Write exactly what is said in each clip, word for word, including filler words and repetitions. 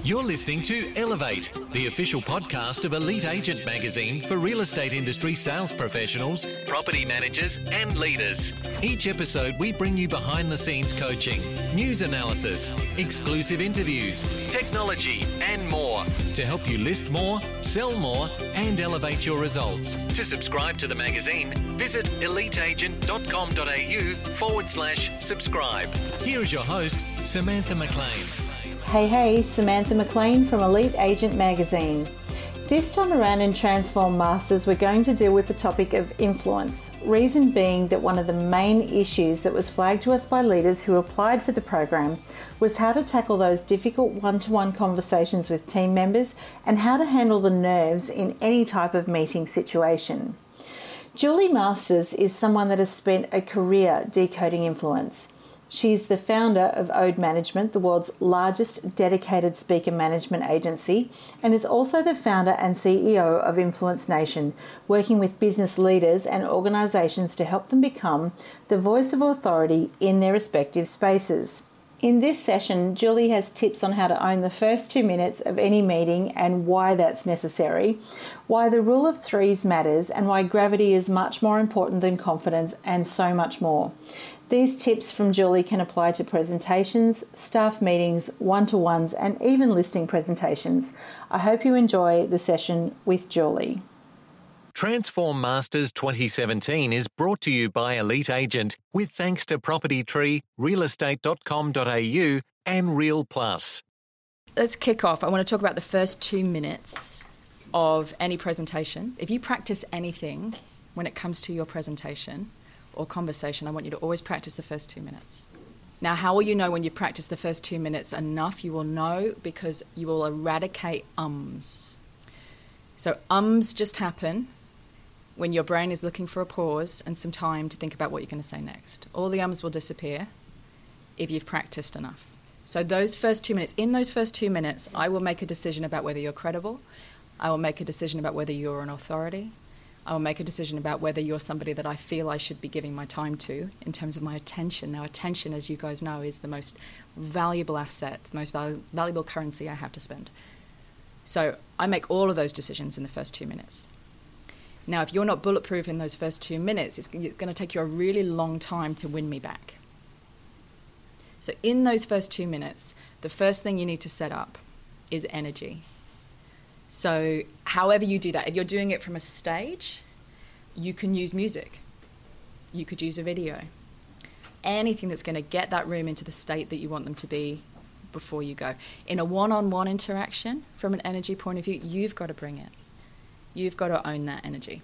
You're listening to Elevate, the official podcast of Elite Agent Magazine for real estate industry sales professionals, property managers, and leaders. Each episode, we bring you behind-the-scenes coaching, news analysis, exclusive interviews, technology, and more to help you list more, sell more, and elevate your results. To subscribe to the magazine, visit eliteagent.com.au forward slash subscribe. Here is your host, Samantha McLean. Hey, hey, Samantha McLean from Elite Agent Magazine. This time around in Transform Masters, we're going to deal with the topic of influence. Reason being that one of the main issues that was flagged to us by leaders who applied for the program was how to tackle those difficult one-to-one conversations with team members and how to handle the nerves in any type of meeting situation. Julie Masters is someone that has spent a career decoding influence. She's the founder of Ode Management, the world's largest dedicated speaker management agency, and is also the founder and C E O of Influence Nation, working with business leaders and organisations to help them become the voice of authority in their respective spaces. In this session, Julie has tips on how to own the first two minutes of any meeting and why that's necessary, why the rule of threes matters, and why gravity is much more important than confidence, and so much more. These tips from Julie can apply to presentations, staff meetings, one-to-ones, and even listing presentations. I hope you enjoy the session with Julie. Transform Masters twenty seventeen is brought to you by Elite Agent with thanks to Property Tree, real estate dot com dot a u, and Real Plus. Let's kick off. I want to talk about the first two minutes of any presentation. If you practice anything when it comes to your presentation or conversation, I want you to always practice the first two minutes. Now, how will you know when you've practiced the first two minutes enough? You will know because you will eradicate ums. So ums just happen when your brain is looking for a pause and some time to think about what you're going to say next. All the ums will disappear if you've practiced enough. So those first two minutes, in those first two minutes, I will make a decision about whether you're credible. I will make a decision about whether you're an authority. I will make a decision about whether you're somebody that I feel I should be giving my time to in terms of my attention. Now, attention, as you guys know, is the most valuable asset, the most val- valuable currency I have to spend. So I make all of those decisions in the first two minutes. Now, if you're not bulletproof in those first two minutes, it's going to take you a really long time to win me back. So in those first two minutes, the first thing you need to set up is energy. So however you do that, if you're doing it from a stage, you can use music. You could use a video. Anything that's going to get that room into the state that you want them to be before you go. In a one-on-one interaction, from an energy point of view, you've got to bring it. You've got to own that energy.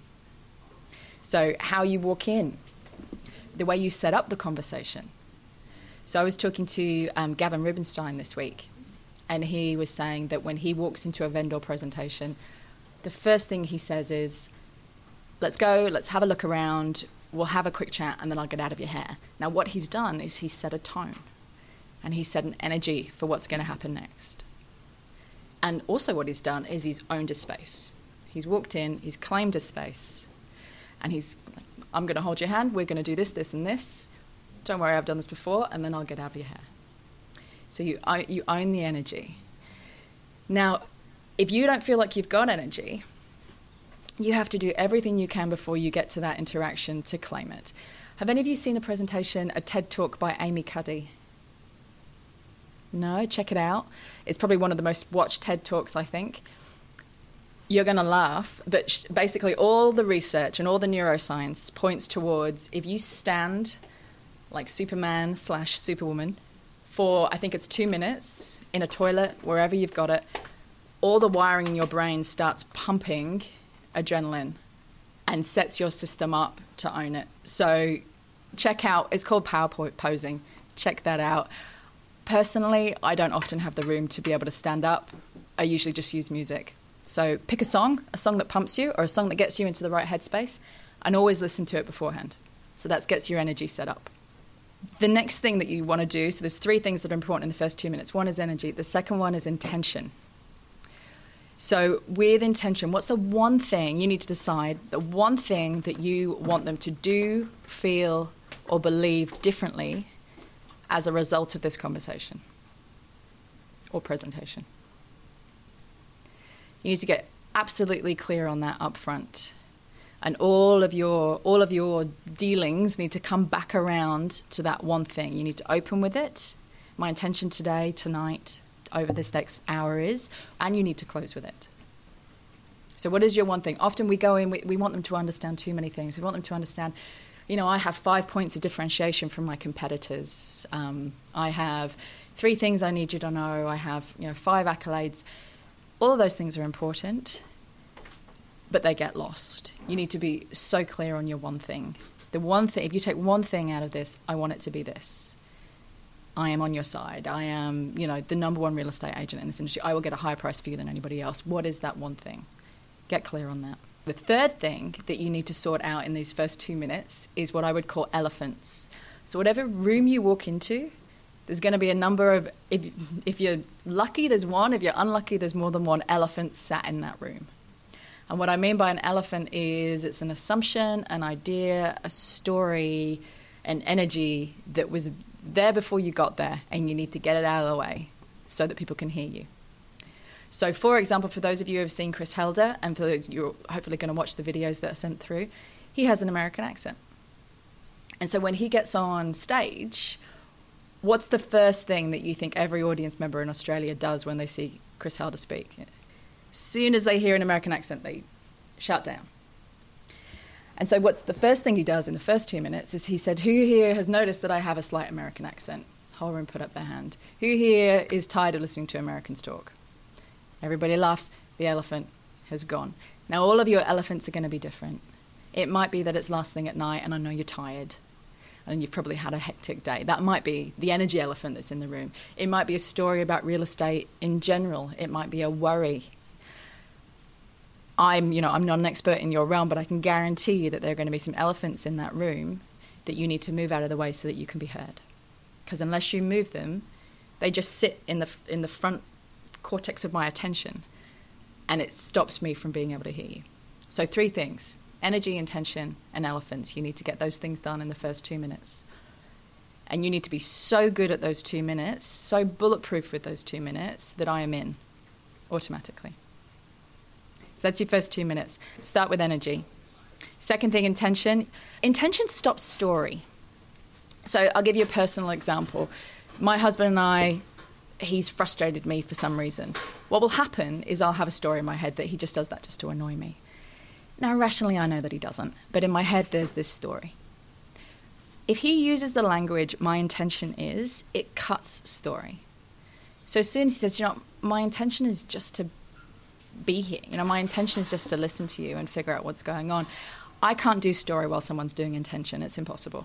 So how you walk in, the way you set up the conversation. So I was talking to um, Gavin Rubenstein this week, and he was saying that when he walks into a vendor presentation, the first thing he says is, let's go, let's have a look around, we'll have a quick chat, and then I'll get out of your hair. Now, what he's done is he's set a tone, and he's set an energy for what's going to happen next. And also what he's done is he's owned a space. He's walked in, he's claimed a space, and he's like, I'm going to hold your hand, we're going to do this, this, and this. Don't worry, I've done this before, and then I'll get out of your hair. So you you own the energy. Now, if you don't feel like you've got energy, you have to do everything you can before you get to that interaction to claim it. Have any of you seen a presentation, a TED Talk by Amy Cuddy? No? Check it out. It's probably one of the most watched TED Talks, I think. You're going to laugh, but sh- basically all the research and all the neuroscience points towards if you stand like Superman slash Superwoman for, I think it's two minutes, in a toilet, wherever you've got it, all the wiring in your brain starts pumping adrenaline and sets your system up to own it. So check out, it's called power posing. Check that out. Personally, I don't often have the room to be able to stand up. I usually just use music. So pick a song, a song that pumps you or a song that gets you into the right headspace, and always listen to it beforehand. So that gets your energy set up. The next thing that you want to do, so there's three things that are important in the first two minutes. One is energy. The second one is intention. So with intention, what's the one thing you need to decide, the one thing that you want them to do, feel, or believe differently as a result of this conversation or presentation? You need to get absolutely clear on that up front. And all of your all of your dealings need to come back around to that one thing. You need to open with it. My intention today, tonight, over this next hour is, and you need to close with it. So what is your one thing? Often we go in, we, we want them to understand too many things. We want them to understand, you know, I have five points of differentiation from my competitors. Um, I have three things I need you to know. I have, you know, five accolades. All of those things are important, but they get lost. You need to be so clear on your one thing. The one thing, if you take one thing out of this, I want it to be this. I am on your side. I am, you know, the number one real estate agent in this industry. I will get a higher price for you than anybody else. What is that one thing? Get clear on that. The third thing that you need to sort out in these first two minutes is what I would call elephants. So whatever room you walk into, there's going to be a number of, if, if you're lucky, there's one. If you're unlucky, there's more than one elephant sat in that room. And what I mean by an elephant is it's an assumption, an idea, a story, an energy that was there before you got there, and you need to get it out of the way so that people can hear you. So, for example, for those of you who have seen Chris Helder, and for those you're hopefully going to watch the videos that are sent through, he has an American accent. And so when he gets on stage, what's the first thing that you think every audience member in Australia does when they see Chris Helder speak? As soon as they hear an American accent, they shout down. And so what's the first thing he does in the first two minutes is he said, who here has noticed that I have a slight American accent? Whole room put up their hand. Who here is tired of listening to Americans talk? Everybody laughs. The elephant has gone. Now, all of your elephants are going to be different. It might be that it's last thing at night and I know you're tired and you've probably had a hectic day. That might be the energy elephant that's in the room. It might be a story about real estate in general. It might be a worry. I'm, you know, I'm not an expert in your realm, but I can guarantee you that there are going to be some elephants in that room that you need to move out of the way so that you can be heard. Because unless you move them, they just sit in the in the front cortex of my attention, and it stops me from being able to hear you. So three things: energy, intention, and elephants. You need to get those things done in the first two minutes. And you need to be so good at those two minutes, so bulletproof with those two minutes, that I am in automatically. So that's your first two minutes. Start with energy. Second thing, intention. Intention stops story. So I'll give you a personal example. My husband and I, he's frustrated me for some reason. What will happen is I'll have a story in my head that he just does that just to annoy me. Now, rationally, I know that he doesn't, but in my head, there's this story. If he uses the language, my intention is, it cuts story. So as soon as he says, you know, my intention is just to be here. You know, my intention is just to listen to you and figure out what's going on. I can't do story while someone's doing intention. It's impossible.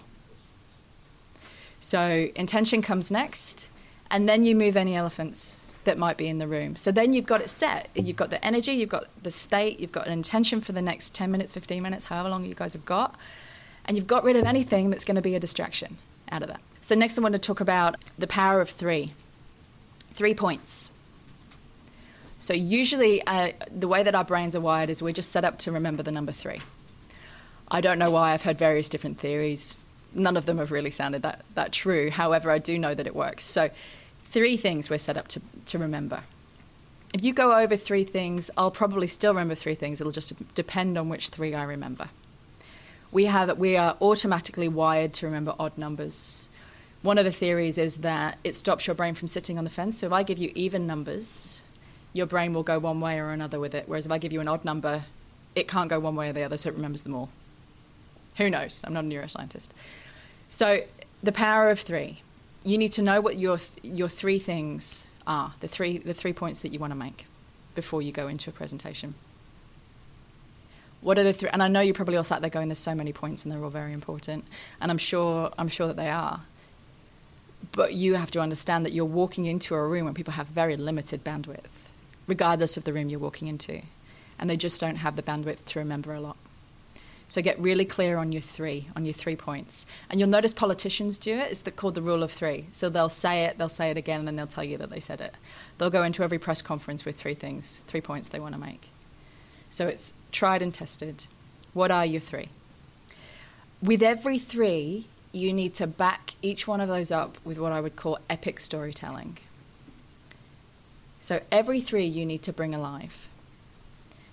So intention comes next, and then you move any elephants that might be in the room. So then you've got it set. You've got the energy, you've got the state, you've got an intention for the next ten minutes, fifteen minutes, however long you guys have got, and you've got rid of anything that's going to be a distraction out of that. So next I want to talk about the power of three. Three points. So usually uh, the way that our brains are wired is we're just set up to remember the number three. I don't know why. I've heard various different theories. None of them have really sounded that, that true. However, I do know that it works. So three things we're set up to, to remember. If you go over three things, I'll probably still remember three things. It'll just depend on which three I remember. We have we are automatically wired to remember odd numbers. One of the theories is that it stops your brain from sitting on the fence. So if I give you even numbers, your brain will go one way or another with it. Whereas if I give you an odd number, it can't go one way or the other, so it remembers them all. Who knows? I'm not a neuroscientist. So the power of three. You need to know what your your three things are, the three the three points that you want to make before you go into a presentation. What are the three? And I know you're probably all sat there going, there's so many points and they're all very important. And I'm sure I'm sure that they are. But you have to understand that you're walking into a room where people have very limited bandwidth, regardless of the room you're walking into. And they just don't have the bandwidth to remember a lot. So get really clear on your three, on your three points. And you'll notice politicians do it. It's the, called the rule of three. So they'll say it, they'll say it again, and then they'll tell you that they said it. They'll go into every press conference with three things, three points they want to make. So it's tried and tested. What are your three? With every three, you need to back each one of those up with what I would call epic storytelling. So every three you need to bring alive.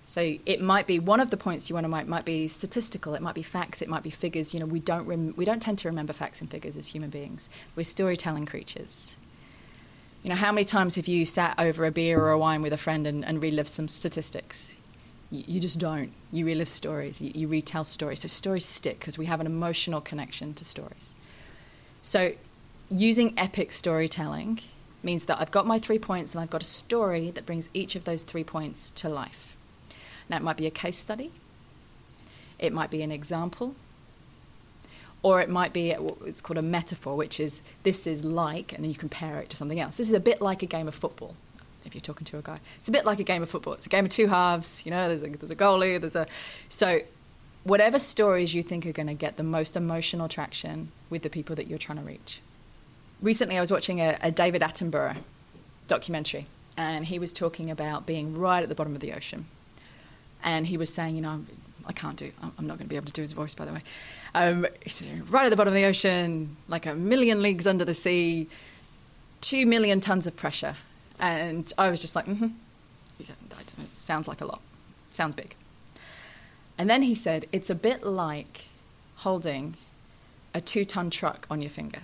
So it might be one of the points you want to make might be statistical, it might be facts, it might be figures. You know, we don't rem- we don't tend to remember facts and figures as human beings. We're storytelling creatures. You know, how many times have you sat over a beer or a wine with a friend and, and relived some statistics? You, you just don't. You relive stories. You, you retell stories. So stories stick because we have an emotional connection to stories. So using epic storytelling means that I've got my three points and I've got a story that brings each of those three points to life. Now, it might be a case study, it might be an example, or it might be, it's called a metaphor, which is, this is like, and then you compare it to something else. This is a bit like a game of football, if you're talking to a guy. It's a bit like a game of football. It's a game of two halves, you know, there's a, there's a goalie, there's a... So whatever stories you think are going to get the most emotional traction with the people that you're trying to reach. Recently, I was watching a, a David Attenborough documentary, and he was talking about being right at the bottom of the ocean. And he was saying, you know, I can't do, I'm not going to be able to do his voice, by the way. Um, he said, right at the bottom of the ocean, like a million leagues under the sea, two million tons of pressure. And I was just like, mm-hmm. He said, I don't know, it sounds like a lot. Sounds big. And then he said, it's a bit like holding a two-ton truck on your finger.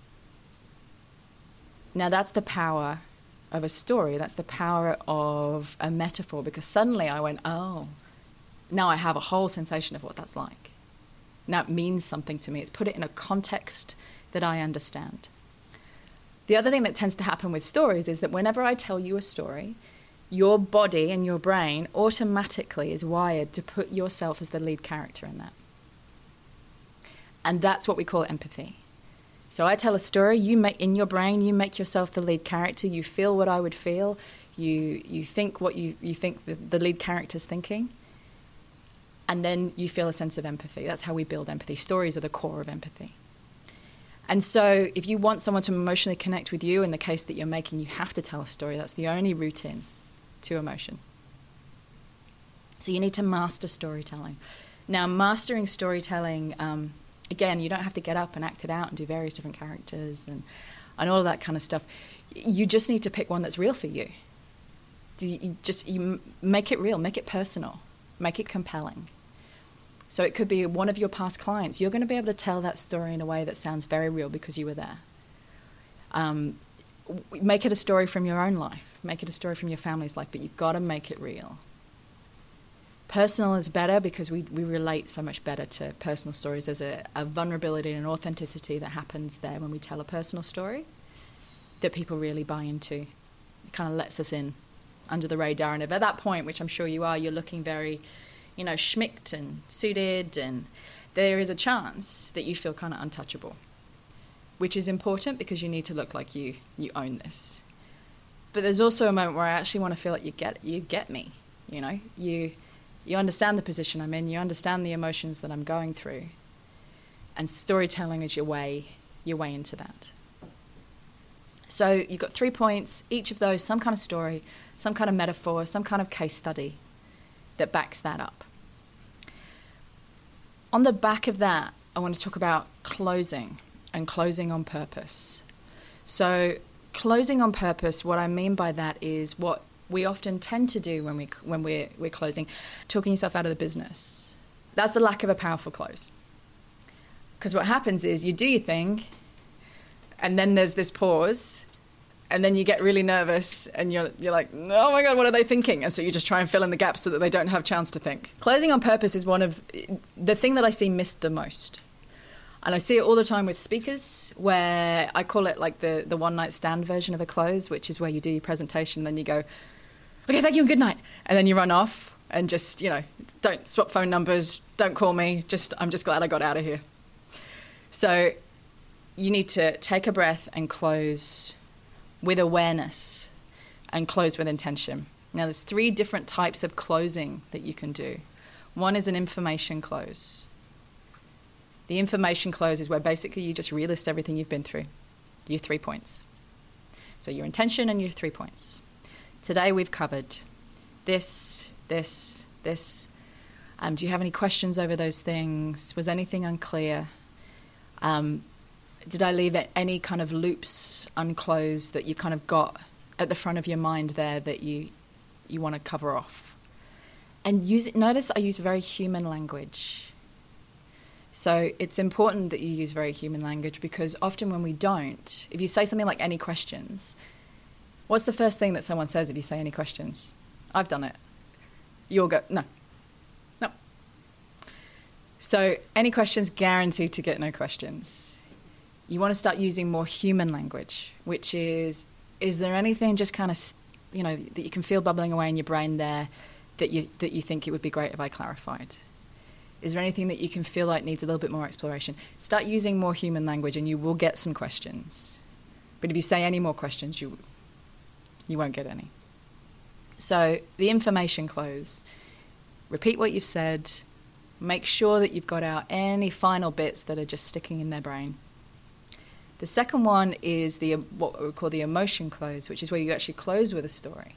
Now, that's the power of a story. That's the power of a metaphor, because suddenly I went, oh, now I have a whole sensation of what that's like. Now it means something to me. It's put it in a context that I understand. The other thing that tends to happen with stories is that whenever I tell you a story, your body and your brain automatically is wired to put yourself as the lead character in that. And that's what we call empathy. So I tell a story, you make, in your brain, you make yourself the lead character, you feel what I would feel, you you think what you, you think the, the lead character's thinking, and then you feel a sense of empathy. That's how we build empathy. Stories are the core of empathy. And so if you want someone to emotionally connect with you in the case that you're making, you have to tell a story. That's the only route in to emotion. So you need to master storytelling. Now, mastering storytelling... Um, Again, you don't have to get up and act it out and do various different characters and, and all of that kind of stuff. You just need to pick one that's real for you. You just you make it real, make it personal, make it compelling. So it could be one of your past clients. You're going to be able to tell that story in a way that sounds very real because you were there. Um, make it a story from your own life. Make it a story from your family's life, but you've got to make it real. Personal is better because we, we relate so much better to personal stories. There's a, a vulnerability and an authenticity that happens there when we tell a personal story that people really buy into. It kind of lets us in under the radar. And if at that point, which I'm sure you are, you're looking very, you know, schmicked and suited, and there is a chance that you feel kind of untouchable, which is important because you need to look like you you own this. But there's also a moment where I actually want to feel like you get you get me, you know, you... You understand the position I'm in, you understand the emotions that I'm going through. And storytelling is your way, your way into that. So you've got three points, each of those, some kind of story, some kind of metaphor, some kind of case study that backs that up. On the back of that, I want to talk about closing and closing on purpose. So closing on purpose, what I mean by that is what we often tend to do when we when we're we're closing, talking yourself out of the business. That's the lack of a powerful close. Because what happens is you do your thing, and then there's this pause, and then you get really nervous, and you're you're like, oh my God, what are they thinking? And so you just try and fill in the gaps so that they don't have a chance to think. Closing on purpose is one of the thing that I see missed the most. And I see it all the time with speakers, where I call it like the, the one-night stand version of a close, which is where you do your presentation, and then you go, okay, thank you and good night. And then you run off and just, you know, don't swap phone numbers, don't call me, just I'm just glad I got out of here. So you need to take a breath and close with awareness and close with intention. Now, there's three different types of closing that you can do. One is an information close. The information close is where basically you just relist everything you've been through, your three points. So your intention and your three points. Today we've covered this, this, this. Um, do you have any questions over those things? Was anything unclear? Um, did I leave any kind of loops unclosed that you've kind of got at the front of your mind there that you you want to cover off? And use it, notice I use very human language. So it's important that you use very human language, because often when we don't, if you say something like any questions, what's the first thing that someone says if you say any questions? I've done it. You'll go, no, no. So any questions, guaranteed to get no questions. You want to start using more human language, which is, is there anything just kind of, you know, that you can feel bubbling away in your brain there that you that you think it would be great if I clarified? Is there anything that you can feel like needs a little bit more exploration? Start using more human language and you will get some questions. But if you say any more questions, you you won't get any. So the information close. Repeat what you've said. Make sure that you've got out any final bits that are just sticking in their brain. The second one is the what we call the emotion close, which is where you actually close with a story,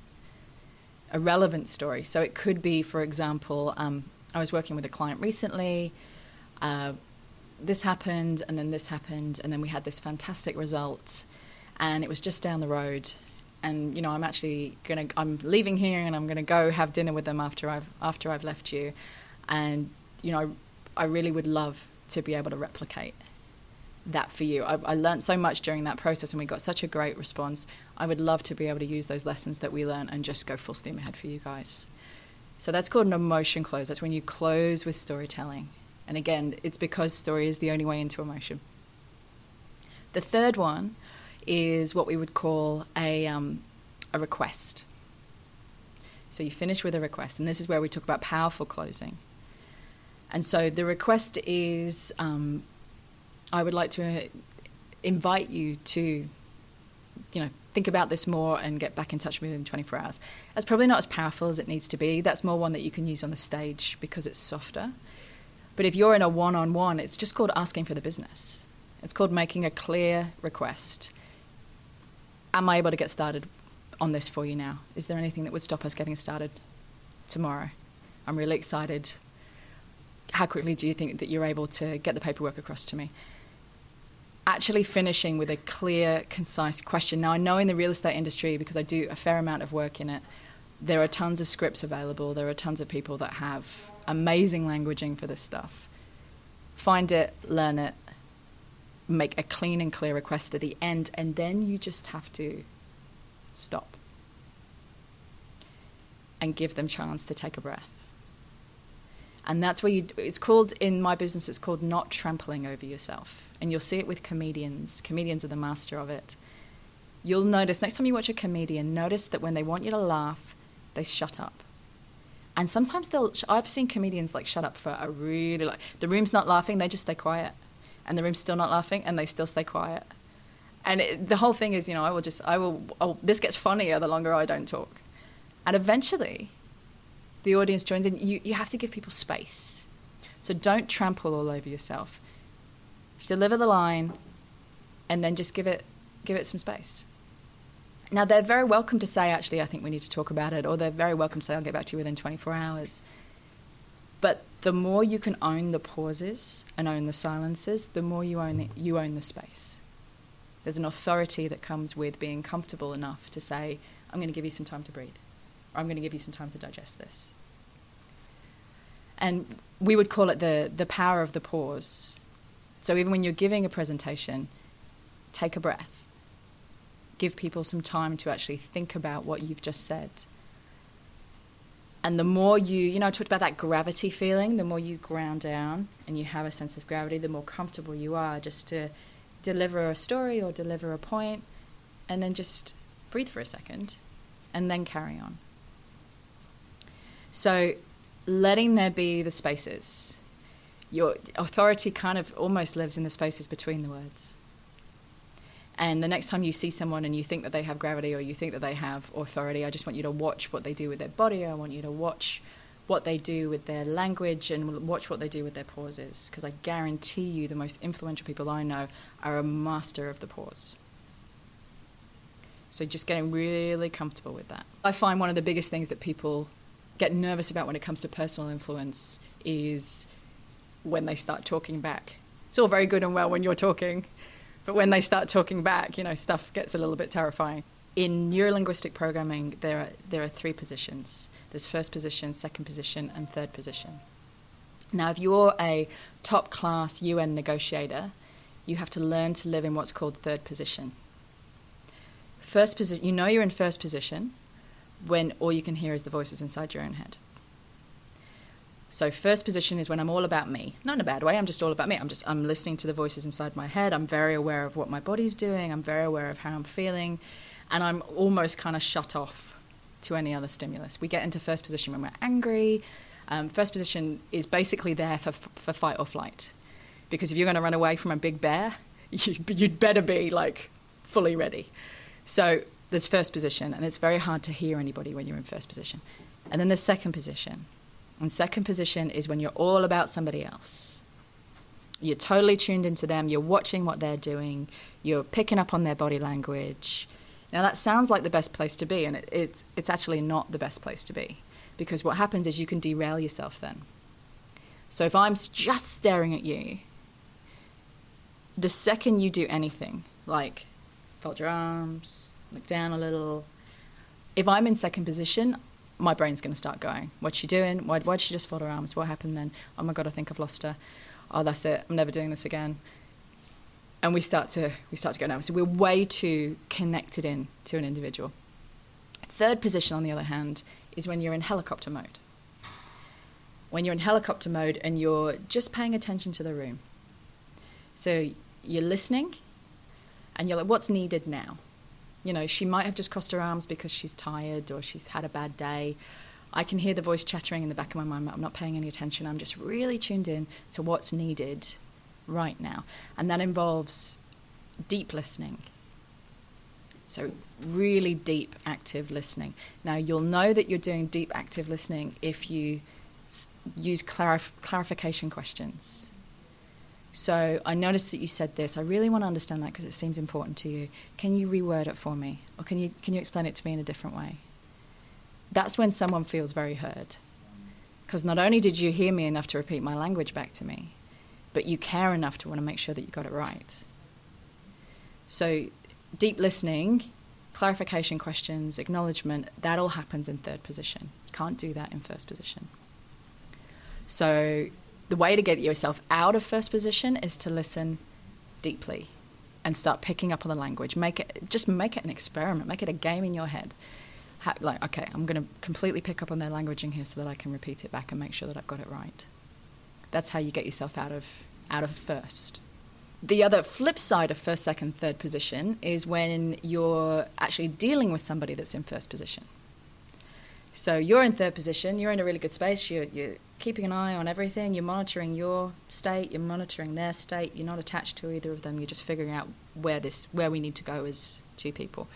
a relevant story. So it could be, for example, um, I was working with a client recently. Uh, this happened, and then this happened, and then we had this fantastic result, and it was just down the road. And you know, I'm actually gonna, I'm leaving here, and I'm gonna go have dinner with them after I've after I've left you, and you know, I, I really would love to be able to replicate that for you. I, I learned so much during that process, and we got such a great response. I would love to be able to use those lessons that we learned and just go full steam ahead for you guys. So that's called an emotion close. That's when you close with storytelling. And again, it's because story is the only way into emotion. The third one is what we would call a um, a request. So you finish with a request, and this is where we talk about powerful closing. And so the request is, um, I would like to invite you to, you know, think about this more and get back in touch with me within twenty-four hours. That's probably not as powerful as it needs to be. That's more one that you can use on the stage because it's softer. But if you're in a one-on-one, it's just called asking for the business. It's called making a clear request. Am I able to get started on this for you now? Is there anything that would stop us getting started tomorrow? I'm really excited. How quickly do you think that you're able to get the paperwork across to me? Actually finishing with a clear, concise question. Now, I know in the real estate industry, because I do a fair amount of work in it, there are tons of scripts available. There are tons of people that have amazing languaging for this stuff. Find it, learn it, make a clean and clear request at the end, and then you just have to stop and give them chance to take a breath. And that's where you, it's called, in my business, it's called not trampling over yourself. And you'll see it with comedians. Comedians are the master of it. You'll notice, next time you watch a comedian, notice that when they want you to laugh, they shut up. And sometimes they'll, I've seen comedians like shut up for a really, like, the room's not laughing, they just stay quiet. And the room's still not laughing, and they still stay quiet. And it, the whole thing is, you know, I will just, I will, I'll, this gets funnier the longer I don't talk. And eventually, the audience joins in. You, you have to give people space. So don't trample all over yourself. Deliver the line, and then just give it, give it some space. Now, they're very welcome to say, actually, I think we need to talk about it, or they're very welcome to say, I'll get back to you within twenty-four hours. But the more you can own the pauses and own the silences, the more you own the, you own the space. There's an authority that comes with being comfortable enough to say, I'm going to give you some time to breathe, or I'm going to give you some time to digest this. And we would call it the, the power of the pause. So even when you're giving a presentation, take a breath. Give people some time to actually think about what you've just said. And the more you, you know, I talked about that gravity feeling, the more you ground down and you have a sense of gravity, the more comfortable you are just to deliver a story or deliver a point, and then just breathe for a second and then carry on. So letting there be the spaces. Your authority kind of almost lives in the spaces between the words. And the next time you see someone and you think that they have gravity or you think that they have authority, I just want you to watch what they do with their body. I want you to watch what they do with their language and watch what they do with their pauses. Because I guarantee you the most influential people I know are a master of the pause. So just getting really comfortable with that. I find one of the biggest things that people get nervous about when it comes to personal influence is when they start talking back. It's all very good and well when you're talking, but when they start talking back, you know, stuff gets a little bit terrifying. in neurolinguistic programming, there are, there are three positions. There's first position, second position, and third position. Now, if you're a top-class U N negotiator, you have to learn to live in what's called third position. First position, you know you're in first position when all you can hear is the voices inside your own head. So first position is when I'm all about me. Not in a bad way, I'm just all about me. I'm just I'm listening to the voices inside my head. I'm very aware of what my body's doing. I'm very aware of how I'm feeling. And I'm almost kind of shut off to any other stimulus. We get into first position when we're angry. Um, first position is basically there for, for fight or flight. Because if you're going to run away from a big bear, you, you'd better be like fully ready. So there's first position, and it's very hard to hear anybody when you're in first position. And then there's second position. And second position is when you're all about somebody else. You're totally tuned into them. You're watching what they're doing. You're picking up on their body language. Now, that sounds like the best place to be, and it, it's, it's actually not the best place to be, because what happens is you can derail yourself then. So if I'm just staring at you, the second you do anything, like fold your arms, look down a little, if I'm in second position, my brain's going to start going. What's she doing? Why, why'd she just fold her arms? What happened then? Oh my God, I think I've lost her. Oh, that's it. I'm never doing this again. And we start to we start to go nervous. So we're way too connected in to an individual. Third position, on the other hand, is when you're in helicopter mode. When you're in helicopter mode and you're just paying attention to the room. So you're listening and you're like, what's needed now? You know, she might have just crossed her arms because she's tired or she's had a bad day. I can hear the voice chattering in the back of my mind. I'm not paying any attention. I'm just really tuned in to what's needed right now. And that involves deep listening. So really deep, active listening. Now, you'll know that you're doing deep, active listening if you s- use clarif- clarification questions. So I noticed that you said this. I really want to understand that because it seems important to you. Can you reword it for me? Or can you can you explain it to me in a different way? That's when someone feels very heard. Because not only did you hear me enough to repeat my language back to me, but you care enough to want to make sure that you got it right. So deep listening, clarification questions, acknowledgement, that all happens in third position. You can't do that in first position. So the way to get yourself out of first position is to listen deeply and start picking up on the language. Make it, just make it an experiment. Make it a game in your head. Ha- like, okay, I'm going to completely pick up on their language in here so that I can repeat it back and make sure that I've got it right. That's how you get yourself out of out of first. The other flip side of first, second, third position is when you're actually dealing with somebody that's in first position. So you're in third position, you're in a really good space, you're, you're keeping an eye on everything, you're monitoring your state, you're monitoring their state, you're not attached to either of them, you're just figuring out where this where we need to go as two people.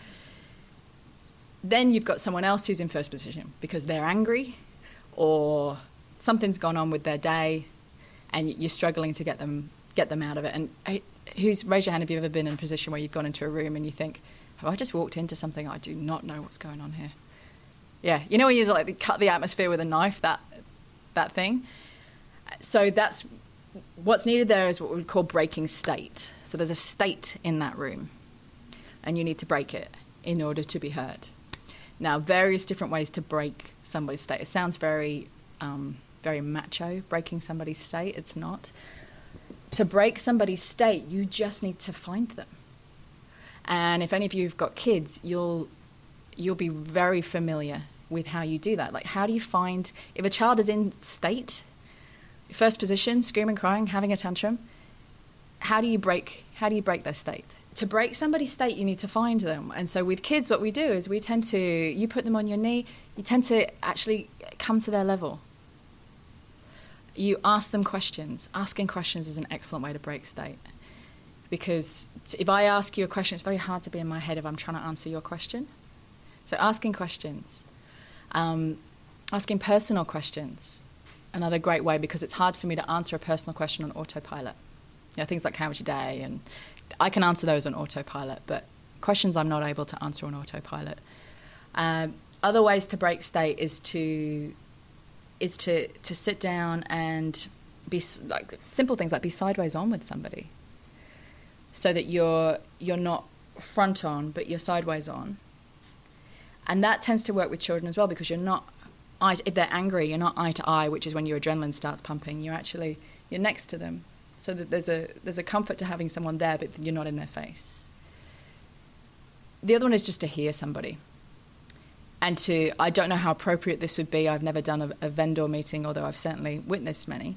Then you've got someone else who's in first position because they're angry or something's gone on with their day and you're struggling to get them get them out of it. And who's raise your hand if you've ever been in a position where you've gone into a room and you think, have I just walked into something? I do not know what's going on here. Yeah, you know when you like cut the atmosphere with a knife, that that thing. So that's what's needed there is what we would call breaking state. So there's a state in that room, and you need to break it in order to be heard. Now, various different ways to break somebody's state. It sounds very, um, very macho, breaking somebody's state. It's not. To break somebody's state, you just need to find them. And if any of you have got kids, you'll you'll be very familiar with how you do that. Like, how do you find, if a child is in state, first position, screaming, crying, having a tantrum, how do you break, how do you break their state? To break somebody's state, you need to find them. And so with kids, what we do is we tend to, you put them on your knee, you tend to actually come to their level. You ask them questions. Asking questions is an excellent way to break state. Because if I ask you a question, it's very hard to be in my head if I'm trying to answer your question. So asking questions. Um, asking personal questions. Another great way, because it's hard for me to answer a personal question on autopilot. You know, things like how was your day? And I can answer those on autopilot, but questions I'm not able to answer on autopilot. Um, other ways to break state is to is to, to sit down and be like simple things like be sideways on with somebody, so that you're you're not front on, but you're sideways on, And that tends to work with children as well, because you're not, eye to, if they're angry, you're not eye to eye, which is when your adrenaline starts pumping. You're actually, you're next to them. So that there's a there's a comfort to having someone there, but you're not in their face. The other one is just to hear somebody. And to, I don't know how appropriate this would be. I've never done a, a vendor meeting, although I've certainly witnessed many.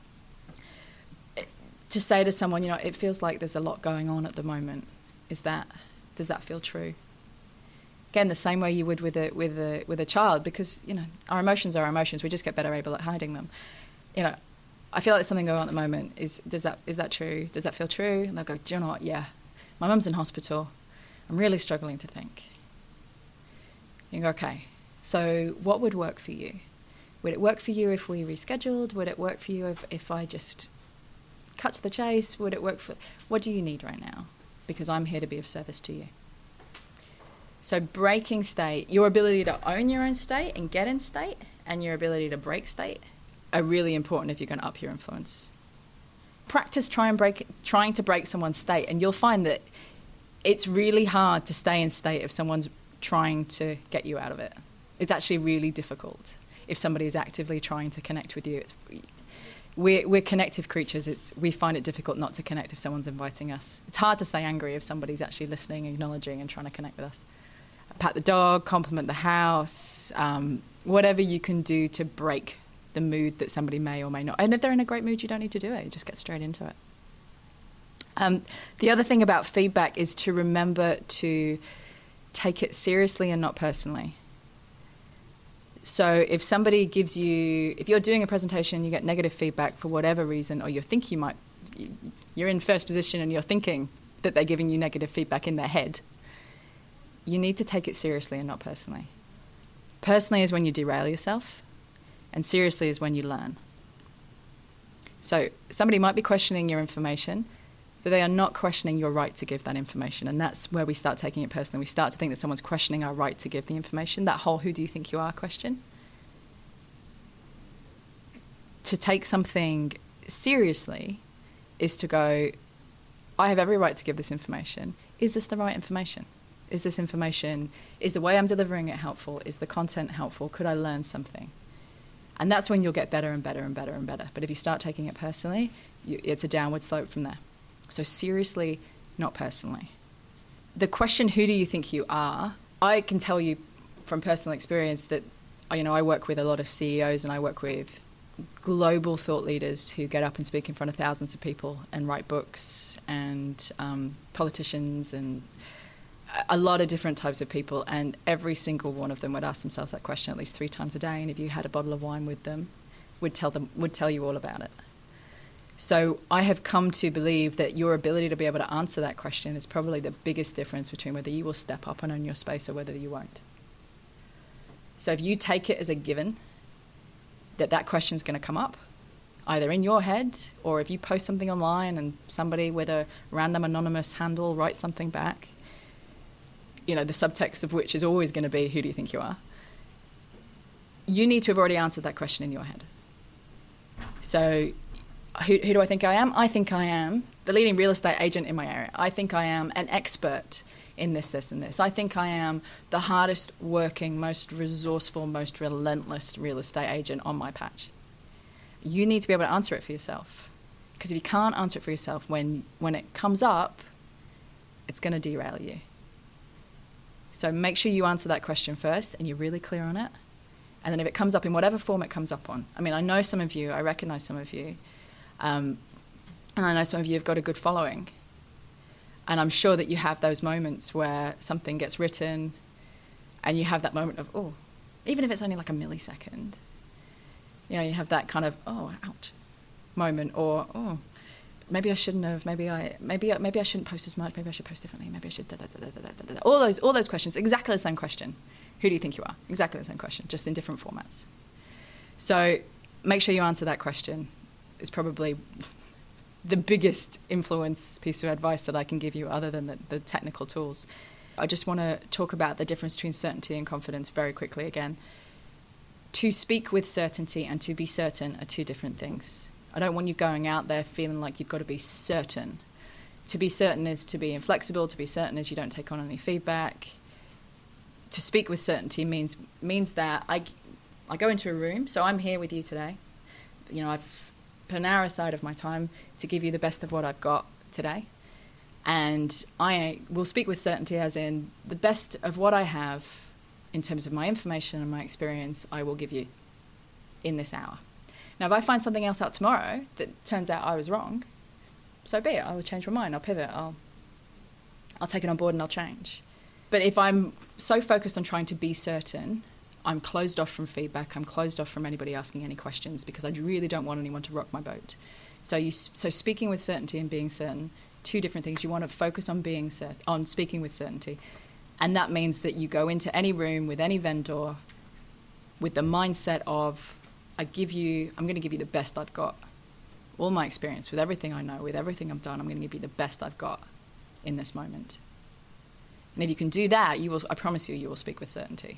To say to someone, you know, it feels like there's a lot going on at the moment. Is that, does that feel true? Again, the same way you would with a with a with a child, because, you know, our emotions are our emotions. We just get better able at hiding them. You know, I feel like there's something going on at the moment. Is does that is that true? Does that feel true? And they'll go, do you know what? Yeah, my mum's in hospital. I'm really struggling to think. You go, okay, so what would work for you? Would it work for you if we rescheduled? Would it work for you if, if I just cut to the chase? Would it work for, what do you need right now? Because I'm here to be of service to you. So breaking state, your ability to own your own state and get in state, and your ability to break state are really important if you're going to up your influence. Practice try and break, trying to break someone's state, and you'll find that it's really hard to stay in state if someone's trying to get you out of it. It's actually really difficult if somebody is actively trying to connect with you. It's, we're, we're connective creatures. It's, we find it difficult not to connect if someone's inviting us. It's hard to stay angry if somebody's actually listening, acknowledging, and trying to connect with us. Pat the dog, compliment the house, um, whatever you can do to break the mood that somebody may or may not. And if they're in a great mood, you don't need to do it. You just get straight into it. Um, the other thing about feedback is to remember to take it seriously and not personally. So if somebody gives you, if you're doing a presentation, you get negative feedback for whatever reason, or you think you might, you're in first position and you're thinking that they're giving you negative feedback in their head, you need to take it seriously and not personally. Personally is when you derail yourself, and seriously is when you learn. So somebody might be questioning your information, but they are not questioning your right to give that information. And that's where we start taking it personally. We start to think that someone's questioning our right to give the information, that whole who do you think you are question. To take something seriously is to go, I have every right to give this information. Is this the right information? Is this information, is the way I'm delivering it helpful? Is the content helpful? Could I learn something? And that's when you'll get better and better and better and better. But if you start taking it personally, you, it's a downward slope from there. So seriously, not personally. The question, who do you think you are? I can tell you from personal experience that, you know, I work with a lot of C E Os and I work with global thought leaders who get up and speak in front of thousands of people and write books, and um, politicians and a lot of different types of people. And every single one of them would ask themselves that question at least three times a day. And if you had a bottle of wine with them, would tell them, would tell you all about it. So I have come to believe that your ability to be able to answer that question is probably the biggest difference between whether you will step up and own your space or whether you won't. So if you take it as a given that that question is going to come up, either in your head, or if you post something online and somebody with a random anonymous handle writes something back, you know, the subtext of which is always going to be, who do you think you are? You need to have already answered that question in your head. So Who, who do I think I am? I think I am the leading real estate agent in my area. I think I am an expert in this, this, and this. I think I am the hardest working, most resourceful, most relentless real estate agent on my patch. You need to be able to answer it for yourself. Because if you can't answer it for yourself, when, when it comes up, it's going to derail you. So make sure you answer that question first and you're really clear on it. And then if it comes up in whatever form it comes up on. I mean, I know some of you, I recognize some of you, Um, and I know some of you have got a good following. And I'm sure that you have those moments where something gets written and you have that moment of, oh, even if it's only like a millisecond, you know, you have that kind of, oh, ouch moment, or, oh, maybe I shouldn't have, maybe I maybe maybe I shouldn't post as much, maybe I should post differently, maybe I should da da da da da da. All those all those questions, exactly the same question. Who do you think you are? Exactly the same question, just in different formats. So make sure you answer that question. Is probably the biggest influence piece of advice that I can give you, other than the, the technical tools. I just want to talk about the difference between certainty and confidence very quickly again. To speak with certainty and to be certain are two different things. I don't want you going out there feeling like you've got to be certain. To be certain is to be inflexible. To be certain is you don't take on any feedback. to speak with certainty means means that I, I go into a room. So I'm here with you today. You know, I've put an hour aside of my time to give you the best of what I've got today. And I will speak with certainty as in the best of what I have in terms of my information and my experience, I will give you in this hour. Now, if I find something else out tomorrow that turns out I was wrong, so be it. I will change my mind. I'll pivot. I'll, I'll take it on board and I'll change. But if I'm so focused on trying to be certain, I'm closed off from feedback. I'm closed off from anybody asking any questions because I really don't want anyone to rock my boat. So, you, so speaking with certainty and being certain, two different things. You want to focus on being cert- on speaking with certainty, and that means that you go into any room with any vendor with the mindset of, I give you, I'm going to give you the best I've got. All my experience, with everything I know, with everything I've done, I'm going to give you the best I've got in this moment. And if you can do that, you will. I promise you, you will speak with certainty.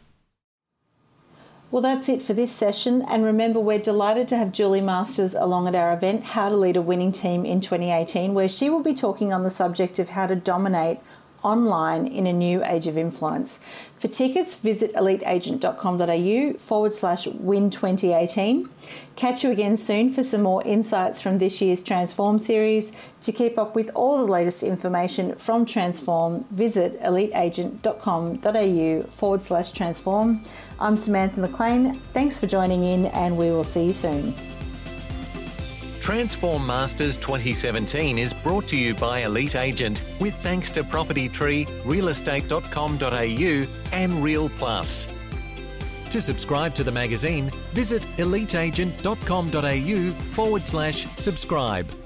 Well, that's it for this session. And remember, we're delighted to have Julie Masters along at our event, How to Lead a Winning Team in twenty eighteen, where she will be talking on the subject of how to dominate online in a new age of influence. For tickets, visit eliteagent.com.au forward slash win 2018. Catch you again soon for some more insights from this year's Transform series. To keep up with all the latest information from Transform, visit eliteagent.com.au forward slash transform. I'm Samantha McLean. Thanks for joining in, and we will see you soon. Transform Masters twenty seventeen is brought to you by Elite Agent with thanks to Property Tree, real estate dot com dot a u and Real Plus. To subscribe to the magazine, visit eliteagent.com.au forward slash subscribe.